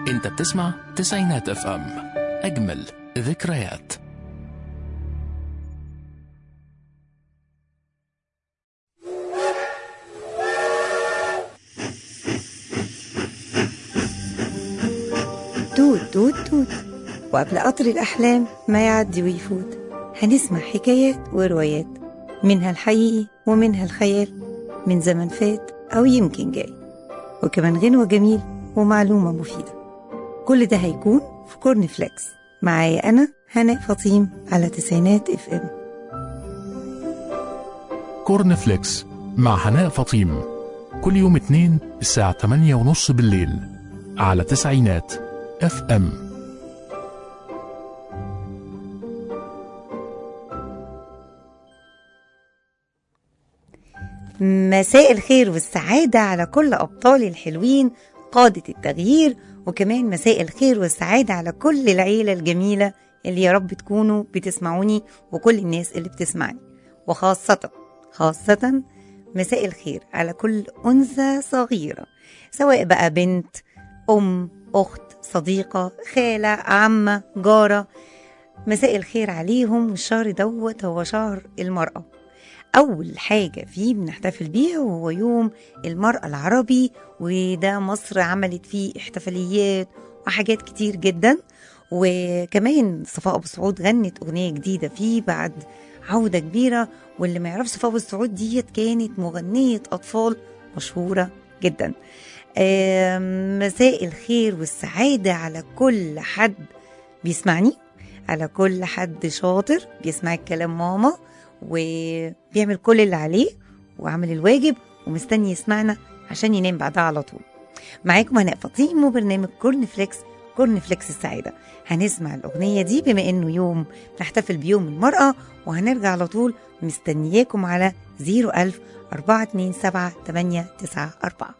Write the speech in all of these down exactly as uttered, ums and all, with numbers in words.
انت بتسمع تسعينات اف ام، اجمل ذكريات. توت توت توت، وقبل قطر الأحلام ما يعدي ويفوت هنسمع حكايات وروايات، منها الحقيقي ومنها الخيال، من زمن فات أو يمكن جاي، وكمان غنوة جميل ومعلومة مفيدة. كل ده هيكون في كورن فليكس معايا أنا هناء فطيم على تسعينات اف ام. كورن فليكس مع هناء فطيم كل يوم اثنين الساعة ثمانية ونص بالليل على تسعينات اف ام. مساء الخير والسعادة على كل أبطال الحلوين قادة التغيير، وكمان مساء الخير والسعادة على كل العيلة الجميلة اللي يا رب تكونوا بتسمعوني، وكل الناس اللي بتسمعني، وخاصة خاصة مساء الخير على كل أنثى صغيرة، سواء بقى بنت، أم، أخت، صديقة، خالة، عمة، جارة. مساء الخير عليهم. والشهر دوت هو شهر المرأة. أول حاجة فيه بنحتفل بيها وهو يوم المرأة العربي، وده مصر عملت فيه احتفاليات وحاجات كتير جدا. وكمان صفاء أبو السعود غنت أغنية جديدة فيه بعد عودة كبيرة، واللي ما يعرفش صفاء أبو السعود ديت كانت مغنية أطفال مشهورة جدا. مساء الخير والسعادة على كل حد بيسمعني، على كل حد شاطر بيسمع الكلام ماما وبيعمل كل اللي عليه وعمل الواجب ومستني يسمعنا عشان ينام بعدها على طول. معاكم هناء فطيم وبرنامج كورن فليكس، كورن فليكس السعادة. هنسمع الأغنية دي بما إنه يوم نحتفل بيوم المرأة، وهنرجع على طول مستنياكم على زيرو ألف أربعة اتنين سبعة تمانية تسعة أربعة.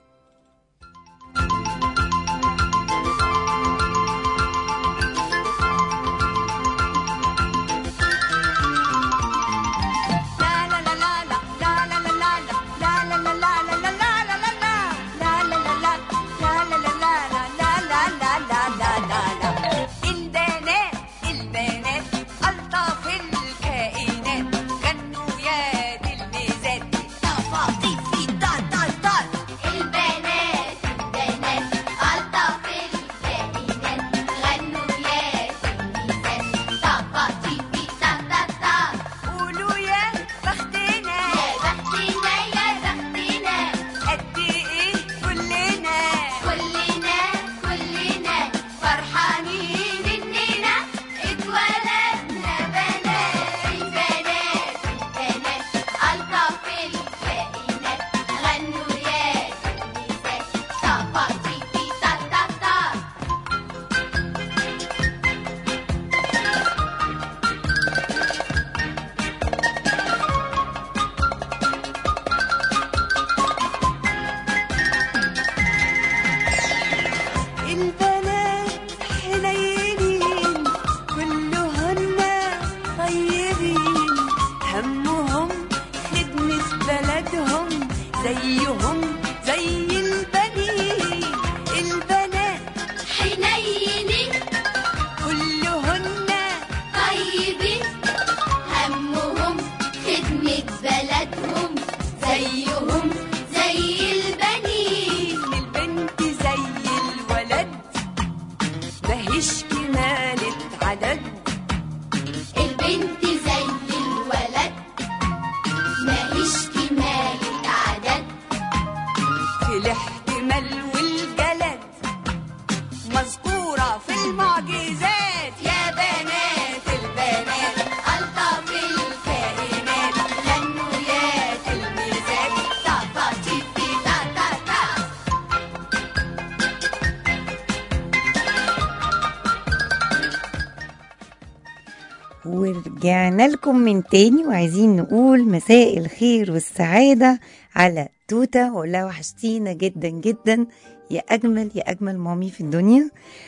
ورجعنا لكم من تاني، وعايزين نقول مساء الخير والسعادة على توتة، ولا وحشتينا جدا جدا يا أجمل يا أجمل مامي في الدنيا.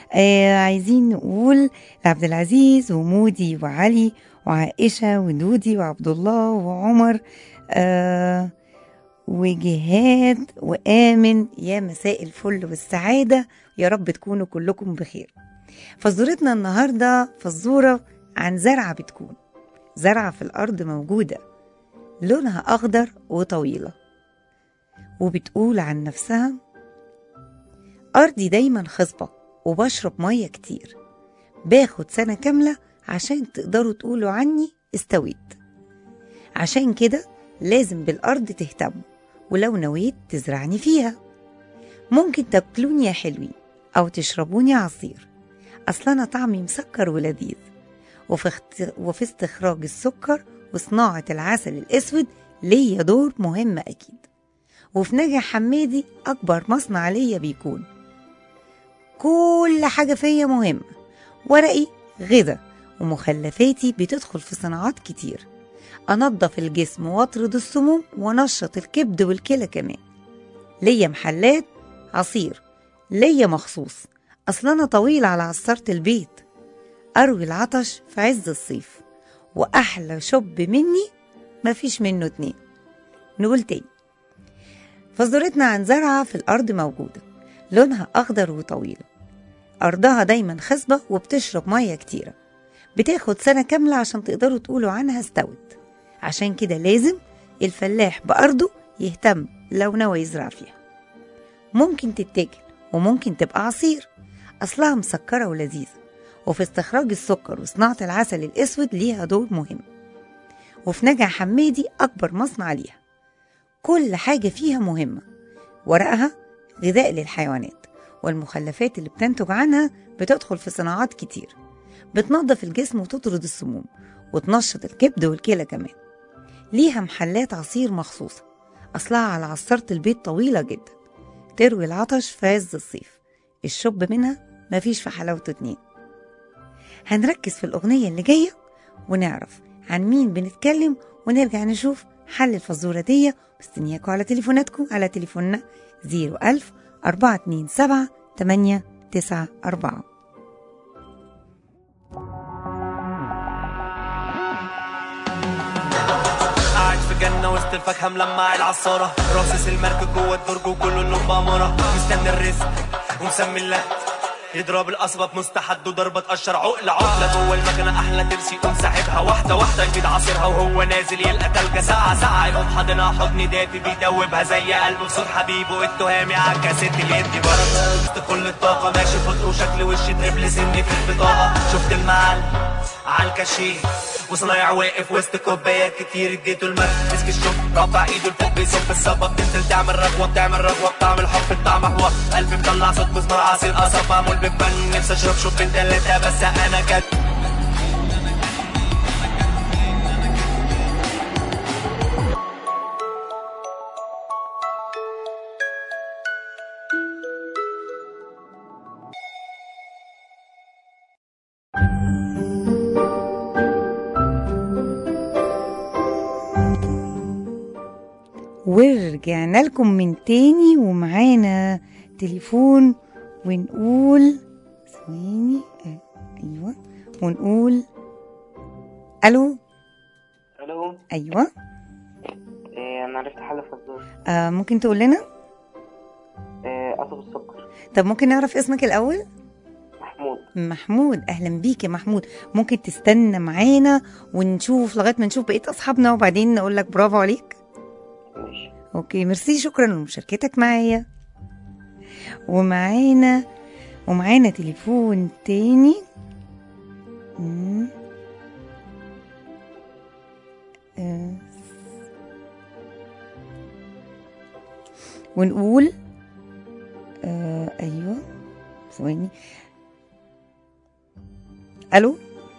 آه عايزين نقول لعبد العزيز ومودي وعلي وعائشة ودودي وعبد الله وعمر، آه وجهاد وآمن، يا مساء الفل والسعادة، يا رب تكونوا كلكم بخير. فزورتنا النهاردة فزورة عن زرعة بتكون زرعة في الأرض موجودة، لونها أخضر وطويلة، وبتقول عن نفسها: أرضي دايما خصبة وبشرب مية كتير، باخد سنة كاملة عشان تقدروا تقولوا عني استويت. عشان كده لازم بالأرض تهتموا، ولو نويت تزرعني فيها. ممكن تاكلوني يا حلوين أو تشربوني عصير، أصل أنا طعمي مسكر ولذيذ، وفي, اخت... وفي استخراج السكر وصناعة العسل الأسود ليا دور مهم أكيد. وفي نجع حمادي أكبر مصنع ليا بيكون. كل حاجة فيا مهمة، ورقي غذا، ومخلفاتي بتدخل في صناعات كتير. أنظف الجسم واطرد السموم ونشط الكبد والكلى كمان. ليا محلات عصير ليا مخصوص، أصل أنا طويل على عصارة البيت. أروي العطش في عز الصيف، وأحلى شب مني مفيش منه اتنين. نقول تاني، فزورتنا عن زرعة في الأرض موجودة، لونها أخضر وطويلة، أرضها دايما خصبة وبتشرب مية كتيرة، بتاخد سنة كاملة عشان تقدروا تقولوا عنها استوت. عشان كده لازم الفلاح بأرضه يهتم لو نوى يزرع فيها. ممكن تتاكل وممكن تبقى عصير، أصلها مسكرة ولذيذة، وفي استخراج السكر وصناعة العسل الأسود ليها دور مهم. وفي نجع حمادي أكبر مصنع ليها. كل حاجة فيها مهمة، ورقها غذاء للحيوانات، والمخلفات اللي بتنتج عنها بتدخل في صناعات كتير، بتنظف الجسم وتطرد السموم وتنشط الكبد والكلى كمان. ليها محلات عصير مخصوصة، أصلها على عصارة البيت طويلة جدا، تروي العطش في عز الصيف، الشب منها مفيش في حلاوته اتنين. هنركز في الأغنية اللي جاية ونعرف عن مين بنتكلم، ونرجع نشوف حل الفزورة دي. مستنياكم على تليفوناتكم على تليفوننا زيرو ألف أربعة اتنين سبعة تمانية تسعة أربعة. جنة وسط الفاكهة ملمع العصارة، راصص المركب جوه الدرج وكله اللون بأمارة، مستني الرزق ومسمي اللهب، يضرب القصبة بمستحد وضربة تقشر عقلة عقلة جوه المكنة أحلى ترسي يقوم ساحبها واحدة واحدة، يفيد عصيرها وهو نازل يلقى تلجة ساعة ساعة، يقوم حاضنها حضن دافي بيدوبها زي قلبه بصوت حبيبه التهامي عالكاسيت اللي يدي بركة وسط كل الطاقة، ماشي ببطء وشكل وشي تربل سني في البطاقة، شفت المعلم عالكاشيه وصنايع واقف وسط كوبايات كتير، اديته المرق مسك الشوك رافع ايده لفوق بيصب الصبة، بتنزل تعمل رغوة بتعمل رغوة بتعمل حب بطعم حوار، قلبي مطلع صوت مزمار عصير قصب معمول بفن، نفسي اشرب شوبين تلاتة بس انا كد ورجعنا لكم من تاني ومعانا تليفون، ونقول ثواني ايوه ونقول الو. الو. ايوه. إيه انا عرفت حل فزور. آه ممكن تقول لنا؟ إيه قصب السكر. طب ممكن نعرف اسمك الاول؟ محمود. محمود، اهلا بيك يا محمود. ممكن تستنى معانا ونشوف لغايه ما نشوف بقيه اصحابنا وبعدين نقول لك برافو عليك. ماشي. اوكي ميرسي، شكرا لمشاركتك معايا. ومعانا ومعانا تليفون تاني. مم. آه. ونقول آه ايوه ثواني. الو.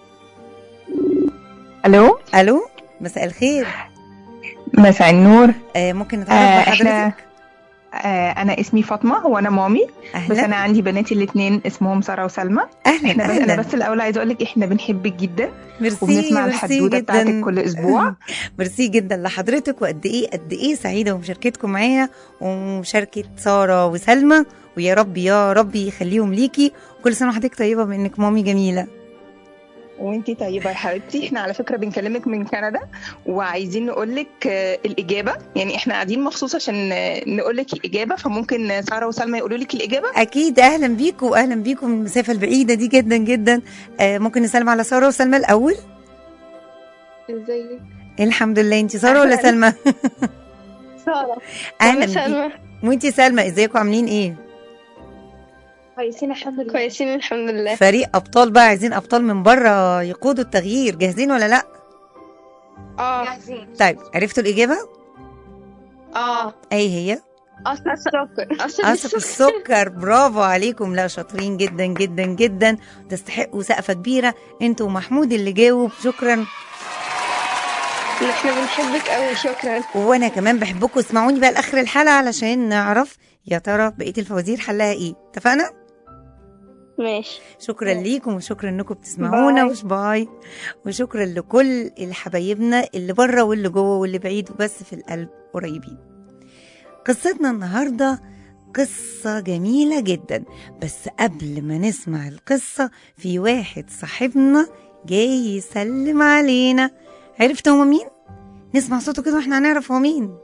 الو. الو مساء الخير. مساء النور. آه ممكن نتعرف بحضرتك؟ آه انا اسمي فاطمه وانا مامي. أهلا. بس انا عندي بناتي الاثنين اسمهم ساره وسلمى. اهلا احنا اهلا. انا بس الاول عايزه اقول لك احنا بنحبك جدا. ميرسي وبنسمع ميرسي الحدوته جدا بتاعتك كل اسبوع. ميرسي جدا لحضرتك، وقد ايه قد ايه سعيده بمشاركتكم معايا ومشاركه ساره وسلمى، ويا رب يا رب يخليهم ليكي، وكل سنه وحضرتك طيبه بانك مامي جميله. وانتي طيبة يا حبيبتي. احنا على فكرة بنكلمك من كندا وعايزين نقولك آه، الإجابة. يعني احنا قاعدين مخصوص عشان آه، نقولك الإجابة، فممكن سارة وسلمى يقولوا لك الإجابة. اكيد، اهلا بيكم واهلا بيكم من المسافه البعيده دي جدا جدا. آه ممكن نسلم على ساره وسلمى الاول. ازيك؟ الحمد لله. انت ساره ولا سلمى؟ سارة. اهلا أنا سلمى. بيكم. وانت سلمى، ازيكم عاملين ايه؟ كويسين الحمد لله. كويسين الحمد لله. فريق ابطال بقى، عايزين ابطال من بره يقودوا التغيير، جاهزين ولا لا؟ اه جاهزين. طيب عرفتوا الاجابه؟ اه ايه هي؟ قصب السكر. قصب السكر. برافو عليكم، لا شاطرين جدا جدا جدا، تستحقوا سقفه كبيره انتوا ومحمود اللي جاوب. شكرا. احنا بنحبك قوي. شكرا. وانا كمان بحبكم. اسمعوني بقى لاخر الحلقه علشان نعرف يا ترى بقيه الفوازير حلها ايه. اتفقنا؟ ماشي. شكرا ليكم وشكرا انكم بتسمعونا. باي. وش باي. وشكرا لكل الحبايبنا اللي بره واللي جوه واللي بعيد وبس في القلب قريبين. قصتنا النهارده قصة جميلة جدا، بس قبل ما نسمع القصة في واحد صاحبنا جاي يسلم علينا. عرفت هو مين؟ نسمع صوته كده واحنا هنعرف هو مين.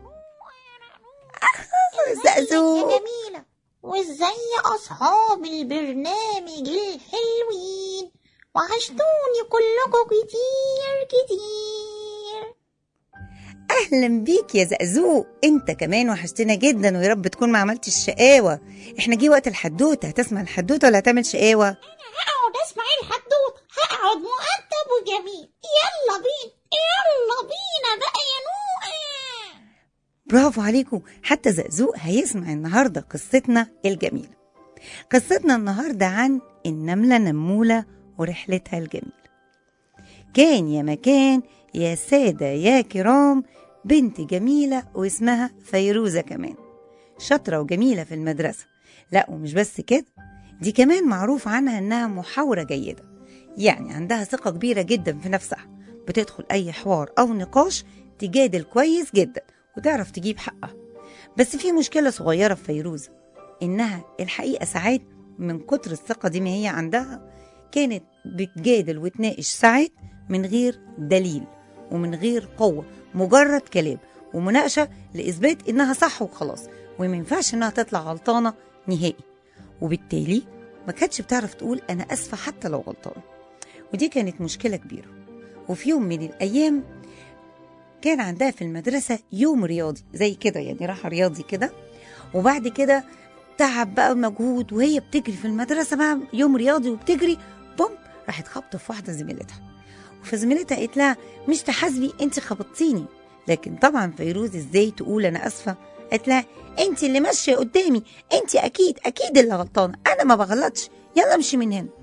زقزوق يا جميلة، وازاي أصحاب البرنامج الحلوين، وحشتوني كلكم كتير كتير. اهلا بيك يا زقزوق، انت كمان وحشتنا جدا، ويا رب تكون ما عملتش الشقاوة. احنا جه وقت الحدوتة، هتسمع الحدوتة ولا هتعمل شقاوة؟ أنا هقعد أسمع الحدوتة، هقعد مؤدب وجميل. يلا بينا يلا بينا بقى يا نوقة. برافو عليكم، حتى زقزوق هيسمع النهاردة قصتنا الجميلة. قصتنا النهاردة عن النملة نمولة ورحلتها الجميلة. كان يا مكان يا سادة يا كرام بنت جميلة واسمها فيروزة، كمان شاطرة وجميلة في المدرسة. لا ومش بس كده، دي كمان معروف عنها انها محاورة جيدة، يعني عندها ثقة كبيرة جدا في نفسها، بتدخل اي حوار او نقاش تجادل كويس جدا وتعرف تجيب حقها. بس في مشكلة صغيرة في فيروزة، انها الحقيقة ساعات من كتر الثقة دي ما هي عندها كانت بتجادل وتناقش ساعات من غير دليل ومن غير قوة، مجرد كلام ومناقشة لإثبات إنها صح وخلاص، وما ينفعش إنها تطلع غلطانة نهائي. وبالتالي ما كانتش بتعرف تقول أنا أسفة حتى لو غلطانة، ودي كانت مشكلة كبيرة. وفي يوم من الأيام كان عندها في المدرسة يوم رياضي زي كده، يعني راحة رياضي كده، وبعد كده تعب بقى مجهود وهي بتجري في المدرسة بقى يوم رياضي وبتجري، بوم راحت خبطة في واحدة زميلتها. فزميلتها قالت لها مش تحاسبي، انت خبطتيني. لكن طبعا فيروز ازاي تقول انا اسفه؟ قالت لها انت اللي ماشيه قدامي، انت اكيد اكيد اللي غلطانه، انا ما بغلطش، يلا امشي من هنا.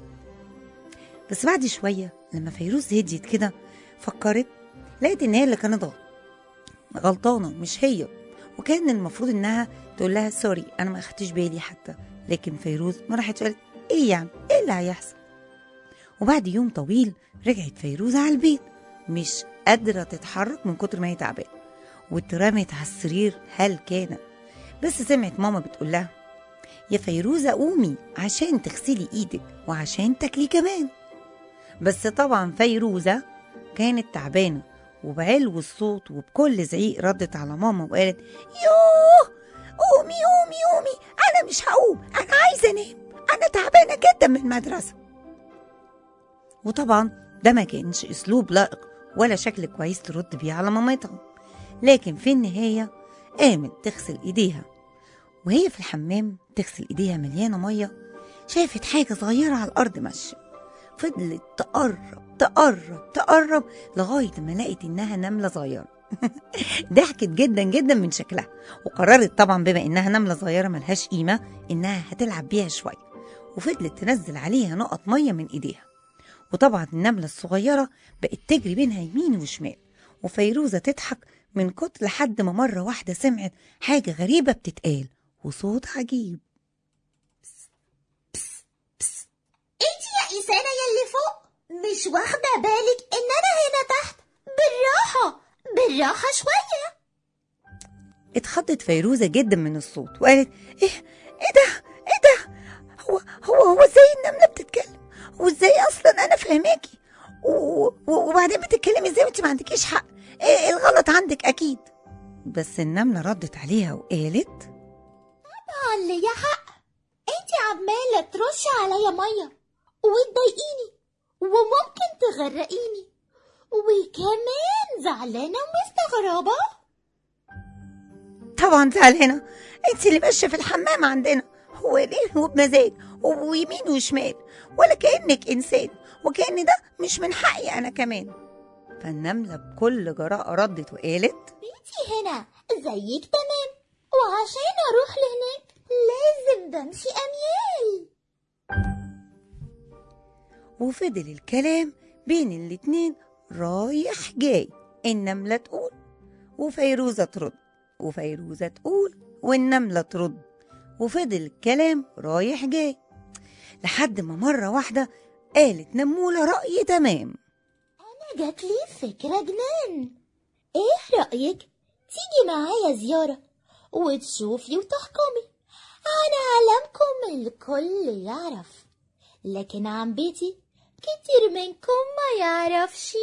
بس بعد شويه لما فيروز هديت كده فكرت، لقيت ان هي اللي كانت غلط غلطانه مش هي، وكان المفروض انها تقول لها سوري انا ما اخدتش بالي حتى. لكن فيروز ما راحتش قالت ايه يعني ايه اللي هيحصل. وبعد يوم طويل رجعت فيروزة على البيت مش قادرة تتحرك من كتر ما هي تعبانة، واترمت على السرير هل كان. بس سمعت ماما بتقول لها يا فيروزة قومي عشان تغسلي ايدك وعشان تاكلي كمان. بس طبعا فيروزة كانت تعبانة، وبعلو الصوت وبكل زعيق ردت على ماما وقالت يوه قومي قومي قومي، انا مش هقوم، انا عايزة انام، انا تعبانة جدا من المدرسة. وطبعا ده ما كانش اسلوب لائق ولا شكل كويس ترد بيه على مامتها. لكن في النهاية قامت تغسل ايديها، وهي في الحمام تغسل ايديها مليانة مية، شافت حاجة صغيرة على الارض ماشية. فضلت تقرب تقرب تقرب لغاية ما لقت انها نملة صغيرة. ضحكت جدا جدا من شكلها، وقررت طبعا بما انها نملة صغيرة ملهاش قيمة انها هتلعب بيها شوية، وفضلت تنزل عليها نقط مية من ايديها. وطبعا النملة الصغيرة بقت تجري بينها يمين وشمال، وفيروزة تضحك من كتر لحد ما مرة واحدة سمعت حاجة غريبة بتتقال وصوت عجيب. انت يا إنسانة يلي فوق مش واخدة بالك ان انا هنا تحت؟ بالراحة بالراحة شوية. اتخضت فيروزة جدا من الصوت وقالت ايه ايه ده ايه ده، هو هو هو ازاي النملة بتتكلم، وازاي اصلا انا فهماكي، وبعدين بتتكلمي ازاي وانت ما عندكيش حق؟ ايه الغلط عندك اكيد. بس النملة ردت عليها وقالت طبعا ليا حق، انت عمالة ترشي عليا مية وتضايقيني وممكن تغرقيني وكمان زعلانة ومستغربة. طبعا زعلانة، انت اللي ماشية في الحمام عندنا هو ليه وبمزاج ويمين وشمال ولا كأنك إنسان، وكأن ده مش من حقي أنا كمان. فالنملة بكل جراءة ردت وقالت بيتي هنا زيك تمام، وعشان أروح لهناك لازم بمشي أميال. وفضل الكلام بين الاتنين رايح جاي، النملة تقول وفيروزة ترد، وفيروزة تقول والنملة ترد، وفضل الكلام رايح جاي لحد ما مرة واحدة قالت نمولة رأي تمام. أنا جاتلي فكرة جنان، إيه رأيك تيجي معايا زيارة وتشوفي وتحكمي؟ أنا عالمكم الكل يعرف، لكن عن بيتي كتير منكم ما يعرفش.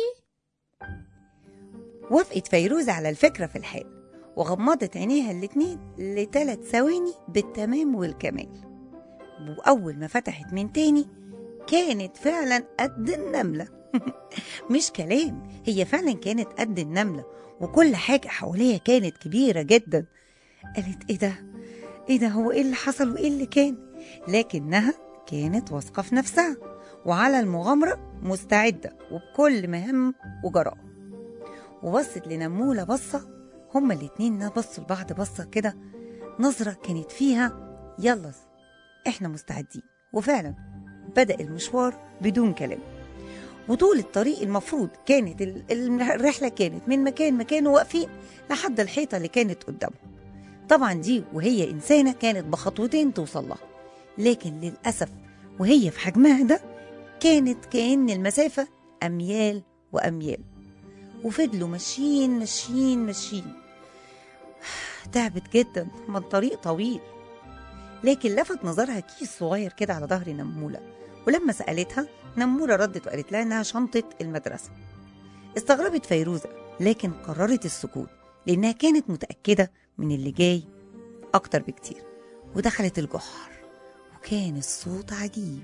وافقت فيروزة على الفكرة في الحال، وغمضت عينيها الاتنين لثلاث ثواني بالتمام والكمال، وأول ما فتحت من تاني كانت فعلا قد النملة. مش كلام، هي فعلا كانت قد النملة، وكل حاجة حواليها كانت كبيرة جدا. قالت ايه ده ايه ده هو ايه اللي حصل وايه اللي كان؟ لكنها كانت واثقة في نفسها وعلى المغامرة مستعدة وبكل مهم وجراءة. وبصت لنمولة بصة، هما الاتنين بصوا لبعض بصة كده، نظرة كانت فيها يلا احنا مستعدين. وفعلا بدأ المشوار بدون كلام، وطول الطريق المفروض كانت الرحلة كانت من مكان مكان واقفين لحد الحيطة اللي كانت قدامهم. طبعا دي وهي إنسانة كانت بخطوتين توصل لها، لكن للأسف وهي في حجمها ده كانت كأن المسافة أميال وأميال. وفضلوا ماشيين ماشيين ماشيين، تعبت جدا، ما الطريق طويل. لكن لفت نظرها كيس صغير كده على ظهر نمولة، ولما سألتها نمولة ردت وقالت لها إنها شنطة المدرسة. استغربت فيروزة لكن قررت السكوت لأنها كانت متأكدة من اللي جاي أكتر بكتير. ودخلت الجحر وكان الصوت عجيب.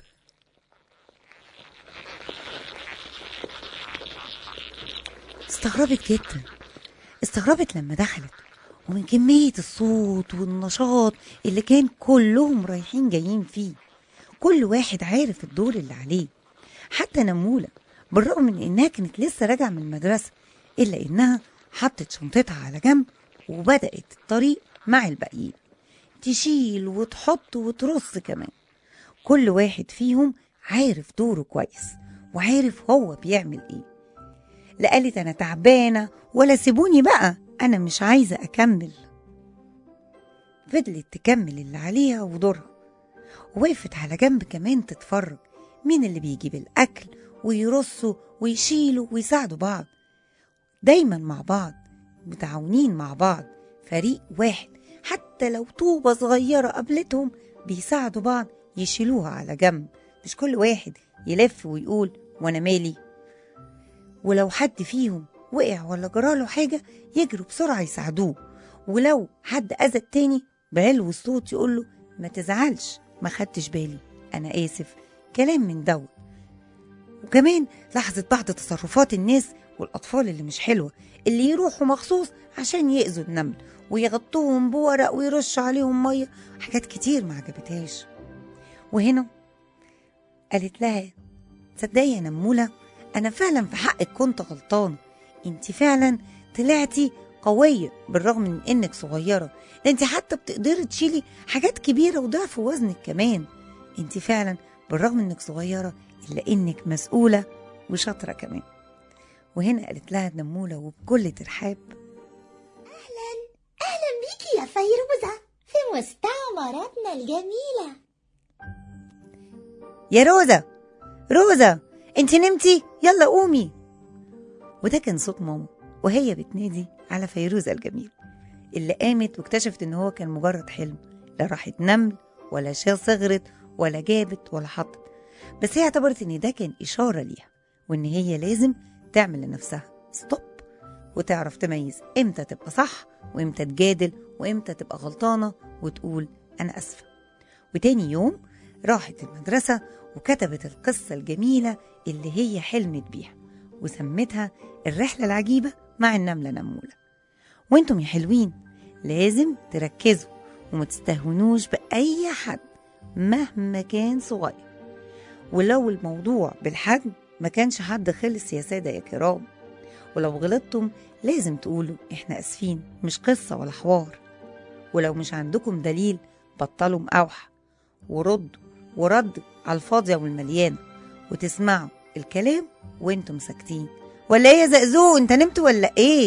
استغربت جدا، استغربت لما دخلت ومن كمية الصوت والنشاط اللي كان كلهم رايحين جايين فيه، كل واحد عارف الدور اللي عليه. حتى نمولة بالرغم من إنها كانت لسه راجعة من المدرسة إلا إنها حطت شنطتها على جنب وبدأت الطريق مع الباقيين، تشيل وتحط وترص كمان. كل واحد فيهم عارف دوره كويس وعارف هو بيعمل إيه. لا قالت أنا تعبانة ولا سيبوني بقى أنا مش عايزة أكمل. فضلت تكمل اللي عليها ودورها، ووقفت على جنب كمان تتفرج مين اللي بيجيب الأكل ويرصوا ويشيلوا ويساعدوا بعض، دايما مع بعض متعاونين مع بعض، فريق واحد. حتى لو طوبة صغيرة قابلتهم بيساعدوا بعض يشيلوها على جنب، مش كل واحد يلف ويقول وانا مالي. ولو حد فيهم وقع ولا جراله حاجة يجروا بسرعة يساعدوه، ولو حد أذى التاني بعلو الصوت يقوله ما تزعلش ما خدتش بالي أنا آسف، كلام من دوت. وكمان لاحظت بعض تصرفات الناس والأطفال اللي مش حلوة، اللي يروحوا مخصوص عشان يأذوا النمل ويغطوهم بورق ويرش عليهم مية، حاجات كتير ما عجبتهاش. وهنا قالت لها تصدقي يا نمولة أنا فعلا في حقك كنت غلطانة، انت فعلا طلعتي قوية بالرغم من انك صغيرة، انت حتى بتقدري تشيلي حاجات كبيرة وضعف وزنك كمان، انت فعلا بالرغم انك صغيرة إلا انك مسؤولة وشاطرة كمان. وهنا قالت لها النمولة وبكل ترحاب أهلا أهلا بيكي يا فيروزة في مستعمراتنا الجميلة. يا روزة روزة انت نمتي يلا قومي. وده كان صوت ماما وهي بتنادي على فيروزة الجميل، اللي قامت واكتشفت ان هو كان مجرد حلم، لا راحت نمل ولا شال صغرت ولا جابت ولا حطت، بس هي اعتبرت ان ده كان اشارة ليها وإن هي لازم تعمل لنفسها ستوب وتعرف تميز إمتى تبقى صح وإمتى تجادل وإمتى تبقى غلطانة وتقول أنا أسفة. وتاني يوم راحت المدرسة وكتبت القصة الجميلة اللي هي حلمت بيها وسمتها الرحلة العجيبة مع النملة نمولة. وانتم يا حلوين لازم تركزوا وما تستهونوش بأي حد مهما كان صغير، ولو الموضوع بالحجم ما كانش حد خلص يا سادة يا كرام. ولو غلطتم لازم تقولوا احنا اسفين، مش قصة ولا حوار. ولو مش عندكم دليل بطلوا مقاوحة وردوا ورد على الفاضية والمليانة، وتسمعوا الكلام وانتم ساكتين. ولا ايه يا زقزوق، انت نمت ولا ايه؟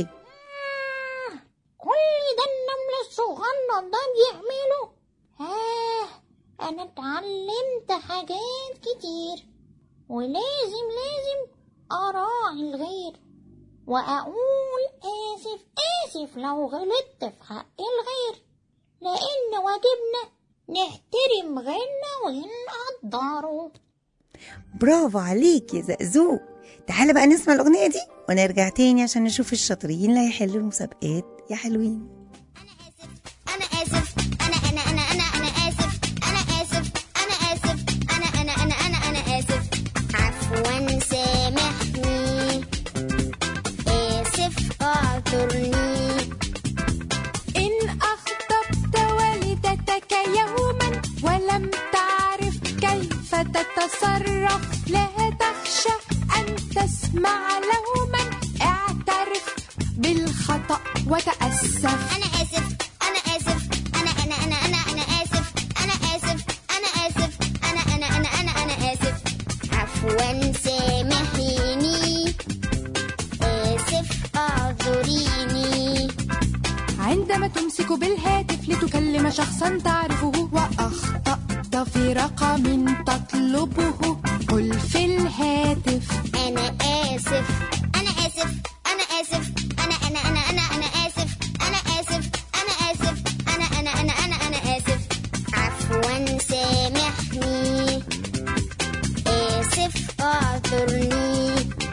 كل ده النمل الصغنن ده بيعمله؟ آه أنا اتعلمت حاجات كتير، ولازم لازم أراعي الغير وأقول آسف آسف لو غلطت في حق الغير، لأن واجبنا نحترم غيرنا ونقدره. برافو عليك يا زقزوق. تعالى بقى نسمع الأغنية دي ونرجع تاني عشان نشوف الشاطرين اللي هيحلوا المسابقات يا حلوين. أنا آسف أنا آسف أنا أنا أنا أنا أنا آسف أنا آسف أنا آسف أنا أنا أنا أنا أنا آسف عفوا سامحني آسف أعذرني. إن أخطبت والدتك يوما ولم تعرف كيف تتصرف لا تخشى أن تسمع لوما، اعترف بالخطأ وتأسف. أنا آسف أنا آسف أنا أنا أنا أنا أنا آسف أنا آسف أنا آسف أنا أنا أنا أنا أنا آسف عفوا سامحيني آسف أعذريني. عندما تمسك بالهاتف لتكلم شخصا تعرفه وأخطأت في رقم تطلبه، قل في الهاتف أنا آسف أنا آسف أنا آسف أنا أنا أنا أنا أنا آسف أنا آسف أنا آسف أنا أنا أنا أنا أنا آسف عفوا سامحني آسف أعذرني.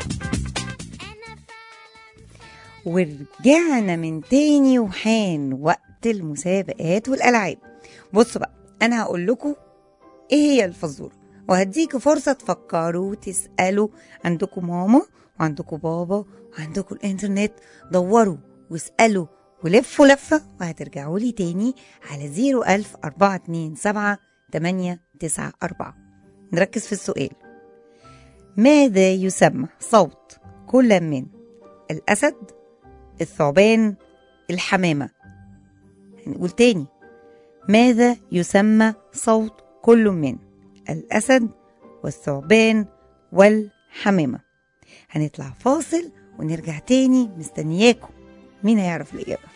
ورجعنا من تاني وحان وقت المسابقات والألعاب. بصوا بقى أنا هقول لكم إيه هي الفزورة وهديكوا فرصة تفكروا وتسألوا. عندكم ماما وعندكم بابا وعندكم الإنترنت، دوروا واسألوا ولفوا لفة وهترجعوا لي تاني على زيرو ألف أربعة اتنين سبعة تمانية تسعة أربعة. نركز في السؤال. ماذا يسمى صوت كل من الأسد، الثعبان، الحمامة؟ هنقول تاني. ماذا يسمى صوت كل من الأسد والثعبان والحمامة؟ هنطلع فاصل ونرجع تاني مستنياكم. مين هيعرف الإجابة؟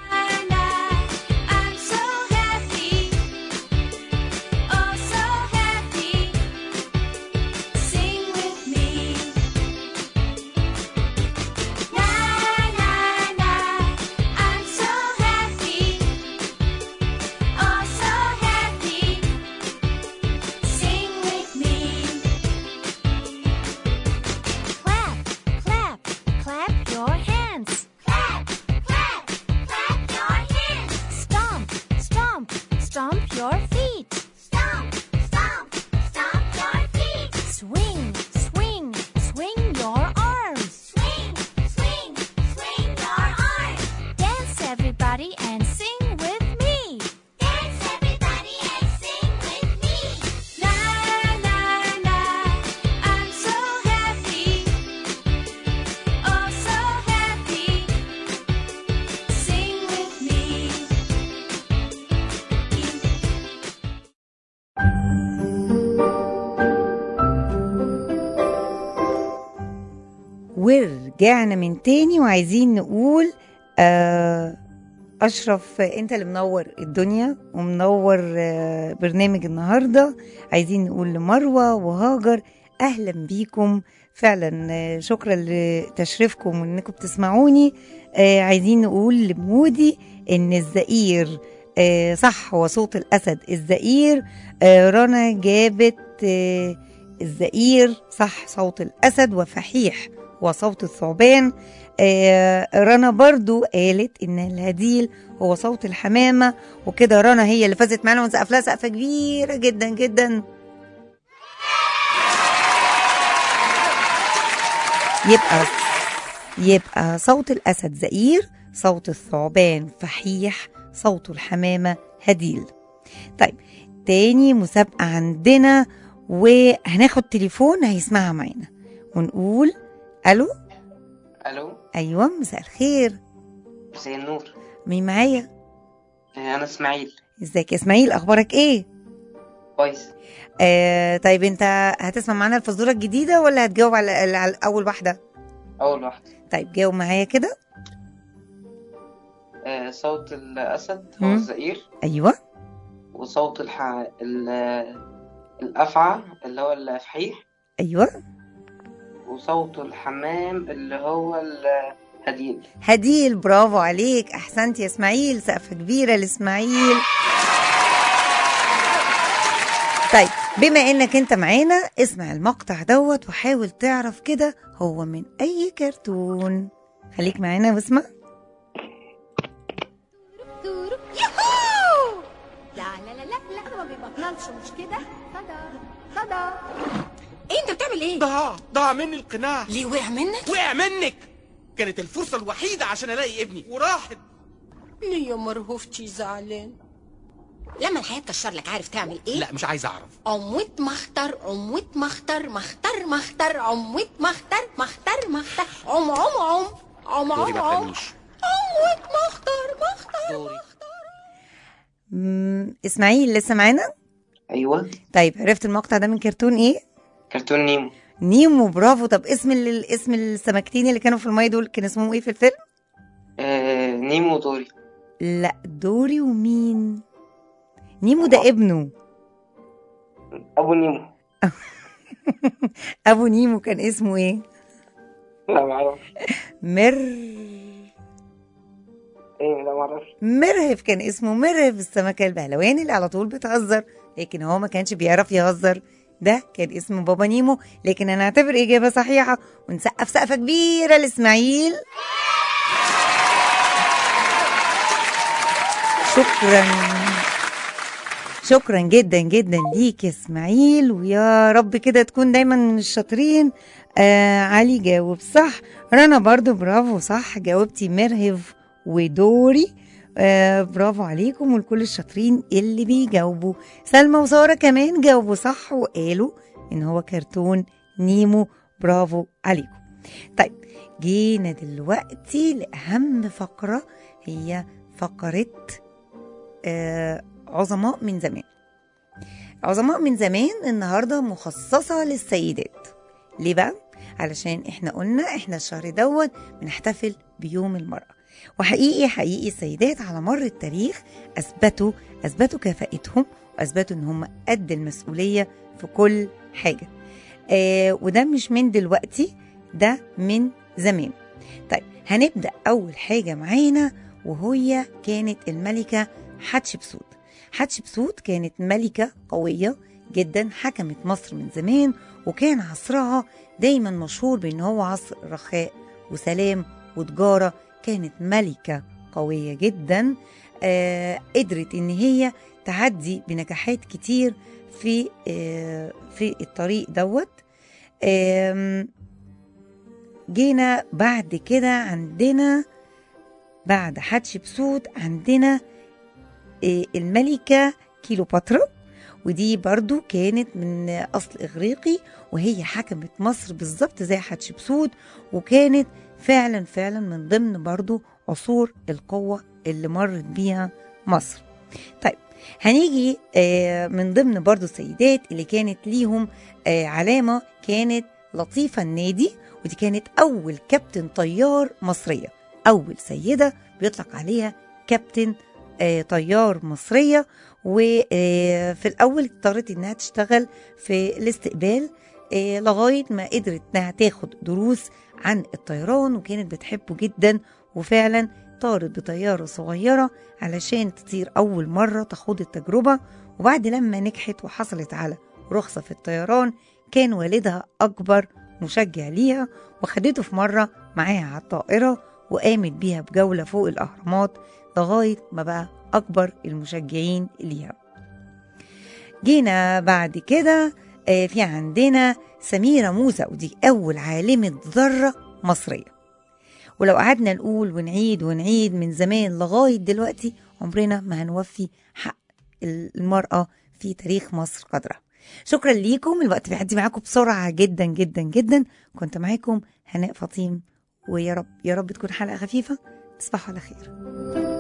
ورجعنا من تاني وعايزين نقول آه أشرف أنت اللي منور الدنيا ومنور آه برنامج النهاردة. عايزين نقول لمروة وهاجر أهلا بيكم فعلا، آه شكرا لتشريفكم وأنكم بتسمعوني. آه عايزين نقول لمودي إن الزئير آه صح هو صوت الأسد الزئير. آه رنا جابت آه الزئير صح صوت الأسد، وفحيح هو صوت الثعبان. آه رنا برضو قالت إن الهديل هو صوت الحمامة. وكده رنا هي اللي فازت معنا، ونسقف لها سقفة كبيرة جدا جدا. يبقى يبقى صوت الأسد زئير، صوت الثعبان فحيح، صوت الحمامة هديل. طيب تاني مسابقة عندنا، وهناخد تليفون هيسمعها معانا ونقول ألو. الو. أيوة مساء الخير. مساء النور. مين معايا؟ انا اسماعيل. ازيك يا اسماعيل، اخبارك ايه؟ كويس. آه طيب انت هتسمع معانا الفزوره الجديده ولا هتجاوب على, على اول واحده؟ اول واحده. طيب جاوب معايا كده. آه صوت الاسد هو مم. الزئير. ايوه. وصوت الح... ال... الافعى اللي هو الفحيح. ايوه. وصوت الحمام اللي هو الهديل. هديل، برافو عليك، احسنت يا اسماعيل، سقفه كبيره لاسماعيل. طيب بما انك انت معانا اسمع المقطع دوت وحاول تعرف كده هو من اي كرتون. خليك معانا واسمع. يوهو! لا لا لا لا لا ما بيبطلش، مش كده؟ صدى صدى. ايه انت بتعمل ايه؟ ضاع ضاع مني القناع. ليه وقع منك؟ وقع منك، كانت الفرصة الوحيدة عشان الاقي ابني وراحت. ليه يا مرهوفتي زعلان؟ لما الحياة تكشر لك عارف تعمل ايه؟ لا مش عايز اعرف. عموت مختار عموت مختار مختار مختار عموت مختار مختار مختار عم عم عم عم دوري عم ما عم تغنيش. عموت مختار مختار دوري. مم، اسماعيل لسه معانا؟ ايوه. طيب عرفت المقطع ده من كرتون ايه؟ كرتون نيمو. نيمو، برافو. طب اسم ال- اسم السمكتين اللي كانوا في المية دول كان اسمهم ايه في الفيلم؟ آه نيمو ودوري. لا دوري ومين؟ نيمو ده ابنه. ابو نيمو. ابو نيمو كان اسمه ايه؟ لا ما اعرفش. مر ايه لا ما اعرفش. مرهف، كان اسمه مرهف السمكة البهلواني اللي على طول بتهزر، لكن هو ما كانش بيعرف يهزر. ده كان اسمه بابا نيمو. لكن انا اعتبر اجابة صحيحة ونسقف سقفة كبيرة لاسماعيل. شكرا شكرا جدا جدا ليك يا اسماعيل، ويا رب كده تكون دايما من الشاطرين. آه علي جاوب صح، رنا برضو برافو صح، جاوبتي مرهف ودوري. آه برافو عليكم ولكل الشاطرين اللي بيجاوبوا. سلمى وسارة كمان جاوبوا صح وقالوا ان هو كرتون نيمو، برافو عليكم. طيب جينا دلوقتي لأهم فقرة، هي فقرة آه عظماء من زمان. عظماء من زمان النهاردة مخصصة للسيدات. ليه بقى؟ علشان احنا قلنا احنا الشهر دوت بنحتفل بيوم المرأة، وحقيقي حقيقي السيدات على مر التاريخ أثبتوا أثبتوا كفاءتهم، وأثبتوا إن هم قد المسؤولية في كل حاجة. آه وده مش من دلوقتي، ده من زمان. طيب هنبدأ أول حاجة معانا، وهي كانت الملكة حتشبسوت. حتشبسوت كانت ملكة قوية جدا، حكمت مصر من زمان، وكان عصرها دايما مشهور بأن هو عصر رخاء وسلام وتجارة. كانت ملكة قوية جدا، آه قدرت ان هي تعدي بنجاحات كتير في آه في الطريق دوت. آه جينا بعد كده عندنا بعد حتشبسوت عندنا آه الملكة كيلوباترا، ودي برضو كانت من أصل إغريقي، وهي حكمت مصر بالظبط زي حتشبسوت، وكانت فعلا فعلا من ضمن برضو عصور القوة اللي مرت بيها مصر. طيب هنيجي من ضمن برضو السيدات اللي كانت ليهم علامة، كانت لطيفة النادي، ودي كانت أول كابتن طيار مصرية، أول سيدة بيطلق عليها كابتن طيار مصرية. وفي الأول اضطرت إنها تشتغل في الاستقبال لغاية ما قدرت إنها تاخد دروس عن الطيران، وكانت بتحبه جدا، وفعلا طارت بطيارة صغيرة علشان تطير أول مرة تخوض التجربة. وبعد لما نجحت وحصلت على رخصة في الطيران كان والدها أكبر مشجع ليها، وخدته في مرة معاها على الطائرة وقامت بيها بجولة فوق الأهرامات لغاية ما بقى أكبر المشجعين ليها. جينا بعد كده في عندنا سميرة موسى، ودي أول عالمة ذرة مصرية. ولو قعدنا نقول ونعيد ونعيد من زمان لغاية دلوقتي عمرنا ما هنوفي حق المرأة في تاريخ مصر قدرها. شكرا ليكم، الوقت بيعدي معاكم بسرعة جدا جدا جدا. كنت معاكم هناء فطيم، ويا رب يا رب تكون حلقة خفيفة. تصبحوا على خير.